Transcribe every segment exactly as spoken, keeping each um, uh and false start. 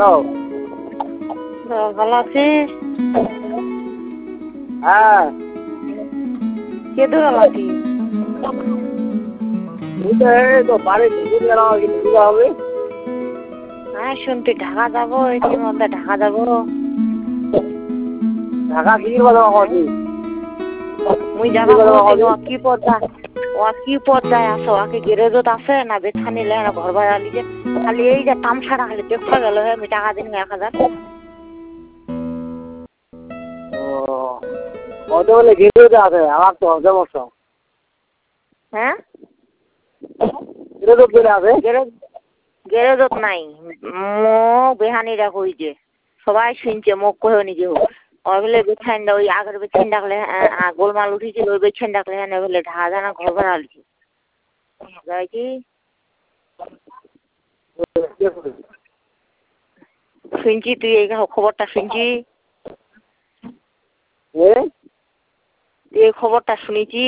ভালো আছিস? হ্যাঁ। কে দূর আছি? তো বাড়ি হবে। হ্যাঁ শুনতে ঢাকা যাবো এটির মধ্যে ঢাকা যাবো। ঢাকা কি কথা কছি? মুই যাবা কি পর্দা ও কি পর্দায় আছো আকে গ্যারেজত আছে না বেছা নিলে না ঘর ভাড়া লিখে খালি এই যে তামসাটা খালি দেখা গেল হে আমি টাকা দিন এক হাজার। ও তো বলে গ্যারেজে আছে আমার তো সমস্যা। হ্যাঁ গ্যারেজত বলে আছে? গ্যারেজ গ্যারেজত নাই মোক বেহানিরা কইছে সবাই শুনছে মোক কহে নিজে হোক ওইগুলো বেছেন ওই আগের বেছেন ডাকলে গোলমাল উঠেছিল ওই বেছেন ডাকলে হ্যাঁ বলে ঢাকা জানা ঘর ভাড়া লিখে যাই কি শুনছি তুই এই খবরটা শুনছি তুই এই খবরটা শুনেছি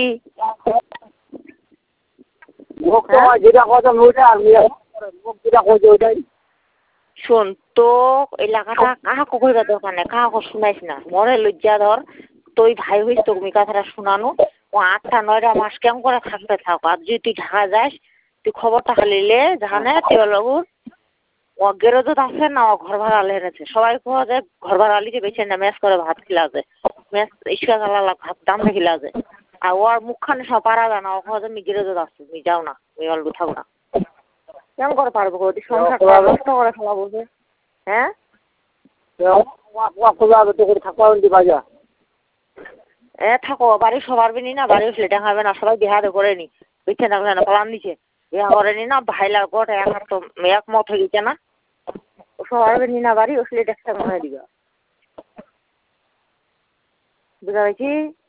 যেটা কথা যেটা কইছে ওইটাই শোন তো এলাকাটা কাহাকে কইবার দরকার নেই কাহাকে শুনাইস না মরে লজ্জা ধর তুই ভাই হইস তোকে মি কথাটা শোনানো ও আটটা নয়টা মাস কেমন করে থাকতে থাক আর যদি তুই ঢাকা যাস তুই খবরটা খালি লে জানে টিউবাবুর ও গ্যারেজত আছে না ও ঘর ভাড়া লেনেছে সবাই কোয়া যায় ঘর ভাড়া লিখে বেছে না ম্যাচ করে ভাত খিলা যায় ম্যাচ ইস্কা জ্বালা ভাত দাম খিলা যায় আর ওর মুখখানে সব পারা যায় না ও কোয়া যায় মি গ্যারেজত আসছে মি যাও না মি অল্প থাক না কেমন করে পারবো ওই সংসারটা নষ্ট করে ফেলা বলছে হ্যাঁ এ থাকো বাড়ি সবার বিনি না বাড়ি ফ্লেটে খাবে না সবাই বিহারে করেনি বিচ্ছে থাকলে না পালান দিছে বিহা করেনি না ভাইলার গোট এক হাত তো একমত হয়ে গেছে না সবার বিনি না বাড়ি ও ফ্লেট একটা মনে দিবে বুঝা পেয়েছি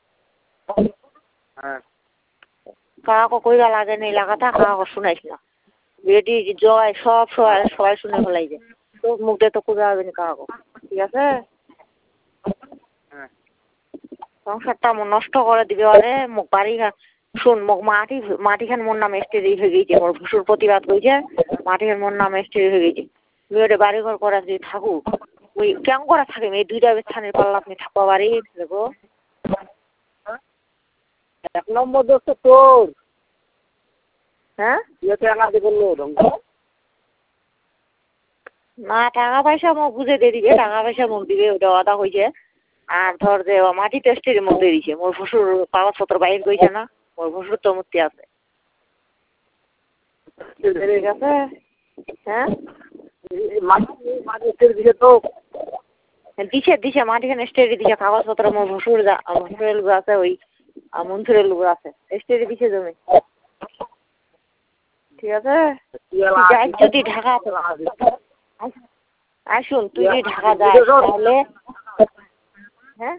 কাহাকে কইরা লাগে না এলাকাটা কাহাকে শুনাইস না বেটি জয় সব সবাই সবাই শুনে ফেলাই যায় তো মুখ দিয়ে তো কুড়া হবে না কাহাকে ঠিক আছে সংসারটা নষ্ট করে দিবে আরে মুখ বাড়ি শুন মুখ মাটি মাটিখান মোর নামে স্টেরি হয়ে গেছে মোর ভুসুর প্রতিবাদ করেছে মাটিখান মোর নামে স্টেরি হয়ে গেছে তুই ওটা বাড়ি ঘর করা যদি থাকুক ওই কেমন করে থাকে এই দুইটা বেছানের পাল্লা আপনি থাকবা বাড়ি দেখো এক নম্বর দোষ তো তোর হ্যাঁ না টাকা পয়সা মুখ বুঝে দিয়ে দিবে টাকা পয়সা মুখ দিবে ওটা আদা হয়েছে আর ধর যে মাটি টেস্টের মুখ দিয়ে দিছে মোর ভুসুর কাগজপত্র বাইর করেছে না মোর ভুসুর তো মূর্তি আছে ঠিক আছে হ্যাঁ দিছে দিছে মাটিখানে স্টেরি দিছে কাগজপত্র মোর ভুসুর ভুসুরের লোক আছে ওই মন্থুরের লোক আছে স্টেরি দিছে জমি ঠিক আছে যাই যদি ঢাকা আসুন তুই যদি ঢাকা যাস তাহলে হ্যাঁ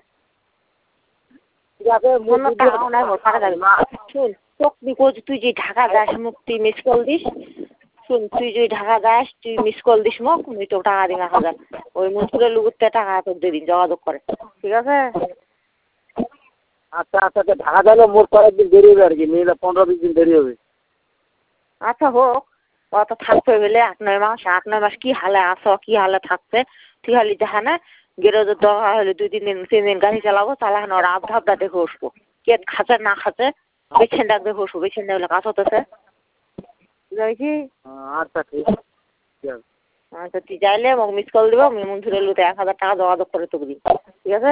কোনো টাকাও নাই মোর টাকা যাবে শুন চোখ বিকোজ তুই যে ঢাকা যাস মুখ তুই মিস কল দিস শুন তুই যদি ঢাকা যাস তুই মিস কল দিস মুখ তুই তো টাকা দিন হাজার ওই মন্থুরের লোকতে টাকা তোর দিয়ে দিন যোগাযোগ করে ঠিক আছে আচ্ছা আচ্ছা ঢাকা যাইলে মোট কয়েকদিন দেরি হবে আর কি নিলে পনেরো বিশ দিন দেরি হবে আচ্ছা হোক অত থাকতে গেলে আট নয় মাস আট নয় মাস কি হালে আসো কি হালে থাকছে তুই খালি জাহানে গ্যারেজের দরকার হলে দুই তিন দিন তিন দিন গাড়ি চালাবো চালানো ওর আবধা আবধা দেখে আসবো কে খাচ্ছে না খাচ্ছে বেছেন ডাক দেখে আসবো বেছেন ডাকলে কাজ হতেছে বুঝাইছি আচ্ছা ঠিক আচ্ছা তুই যাইলে মোক মিস কল দিব আমি মন্থুরের লুতে এক হাজার টাকা যোগাযোগ করে তোকে দিই ঠিক আছে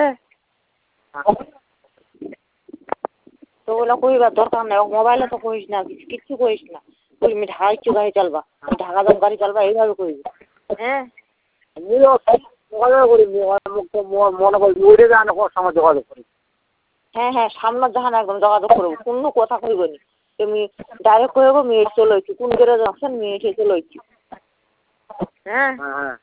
তো ওগুলো কইবার দরকার নেই মোবাইলে তো কইস না কিচ্ছু কইস না তুই আমি ঢাকা ইচ্ছু গাড়ি চালবা আমি ঢাকা যাম গাড়ি চালবা এইভাবে কইবি হ্যাঁ মনে করি উঠে যান সময় যোগাযোগ করি হ্যাঁ হ্যাঁ সামনের জাহান একদম যোগাযোগ করবো কোনো কথা কইব নি তুমি ডাইরেক্ট কইব মেয়ে চলে হইছি কোন গ্যারেজ আছেন মেয়ে এসে চলে হইছি হ্যাঁ হ্যাঁ